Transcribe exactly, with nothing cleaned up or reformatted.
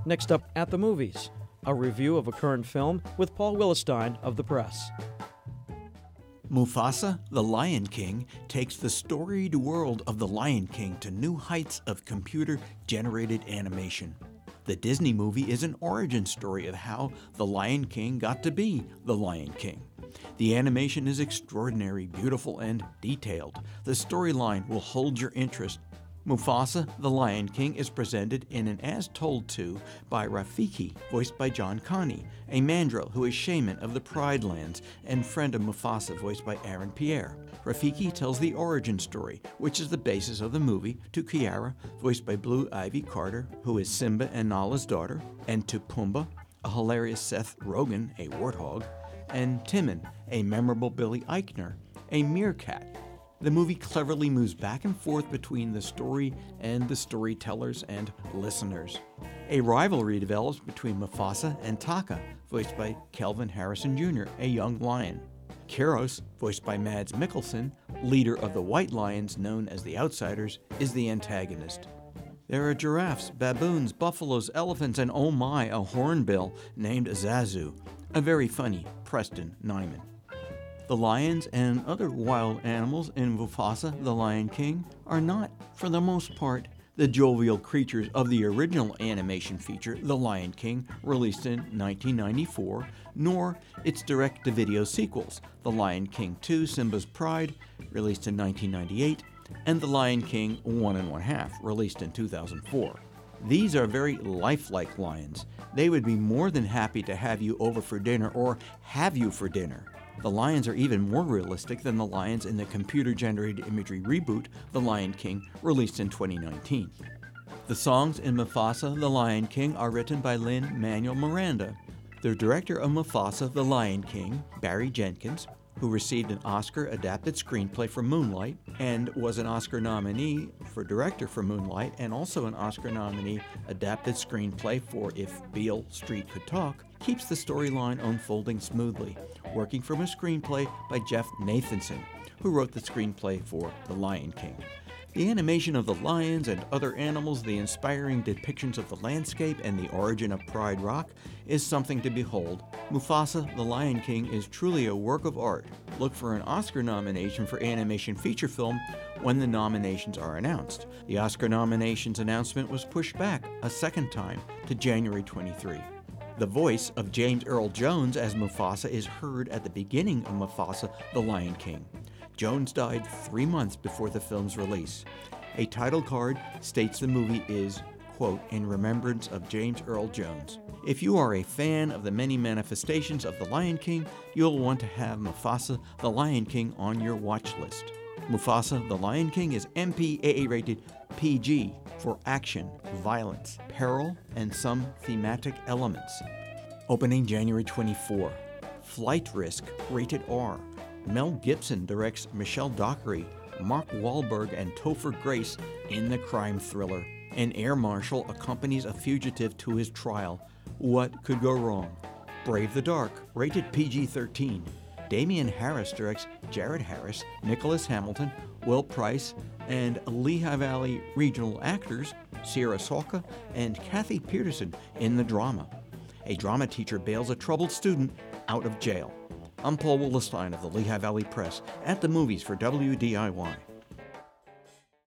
Next up, At the Movies, a review of a current film with Paul Willestein of The Press. Mufasa, the Lion King, takes the storied world of the Lion King to new heights of computer-generated animation. The Disney movie is an origin story of how the Lion King got to be the Lion King. The animation is extraordinary, beautiful, and detailed. The storyline will hold your interest. Mufasa, the Lion King, is presented in an As Told To by Rafiki, voiced by John Connie, a mandrill who is shaman of the Pride Lands and friend of Mufasa, voiced by Aaron Pierre. Rafiki tells the origin story, which is the basis of the movie, to Kiara, voiced by Blue Ivy Carter, who is Simba and Nala's daughter, and to Pumbaa, a hilarious Seth Rogen, a warthog, and Timon, a memorable Billy Eichner, a meerkat. The movie cleverly moves back and forth between the story and the storytellers and listeners. A rivalry develops between Mufasa and Taka, voiced by Kelvin Harrison Junior, a young lion. Keros, voiced by Mads Mikkelsen, leader of the White Lions known as the Outsiders, is the antagonist. There are giraffes, baboons, buffaloes, elephants, and oh my, a hornbill named Zazu, a very funny Preston Nyman. The lions and other wild animals in Mufasa, the Lion King, are not, for the most part, the jovial creatures of the original animation feature, The Lion King, released in nineteen ninety-four, nor its direct-to-video sequels, The Lion King two, Simba's Pride, released in nineteen ninety-eight, and The Lion King One and One Half, released in two thousand four. These are very lifelike lions. They would be more than happy to have you over for dinner or have you for dinner. The lions are even more realistic than the lions in the computer-generated imagery reboot, The Lion King, released in twenty nineteen. The songs in Mufasa, the Lion King, are written by Lin-Manuel Miranda. The director of Mufasa, the Lion King, Barry Jenkins, who received an Oscar-adapted screenplay for Moonlight and was an Oscar nominee for director for Moonlight and also an Oscar nominee adapted screenplay for If Beale Street Could Talk, keeps the storyline unfolding smoothly, working from a screenplay by Jeff Nathanson, who wrote the screenplay for The Lion King. The animation of the lions and other animals, the inspiring depictions of the landscape, and the origin of Pride Rock is something to behold. Mufasa, the Lion King is truly a work of art. Look for an Oscar nomination for animation feature film when the nominations are announced. The Oscar nominations announcement was pushed back a second time to January twenty-third. The voice of James Earl Jones as Mufasa is heard at the beginning of Mufasa, the Lion King. Jones died three months before the film's release. A title card states the movie is, quote, in remembrance of James Earl Jones. If you are a fan of the many manifestations of the Lion King, you'll want to have Mufasa, the Lion King on your watch list. Mufasa, the Lion King is M P A A rated P G for action, violence, peril, and some thematic elements. Opening January twenty-fourth. Flight Risk, rated R. Mel Gibson directs Michelle Dockery, Mark Wahlberg, and Topher Grace in the crime thriller. An air marshal accompanies a fugitive to his trial. What could go wrong? Brave the Dark, rated P G thirteen. Damian Harris directs Jared Harris, Nicholas Hamilton, Will Price, and Lehigh Valley regional actors Sierra Salka and Kathy Peterson in the drama. A drama teacher bails a troubled student out of jail. I'm Paul Willestein of the Lehigh Valley Press, at the movies for W D I Y.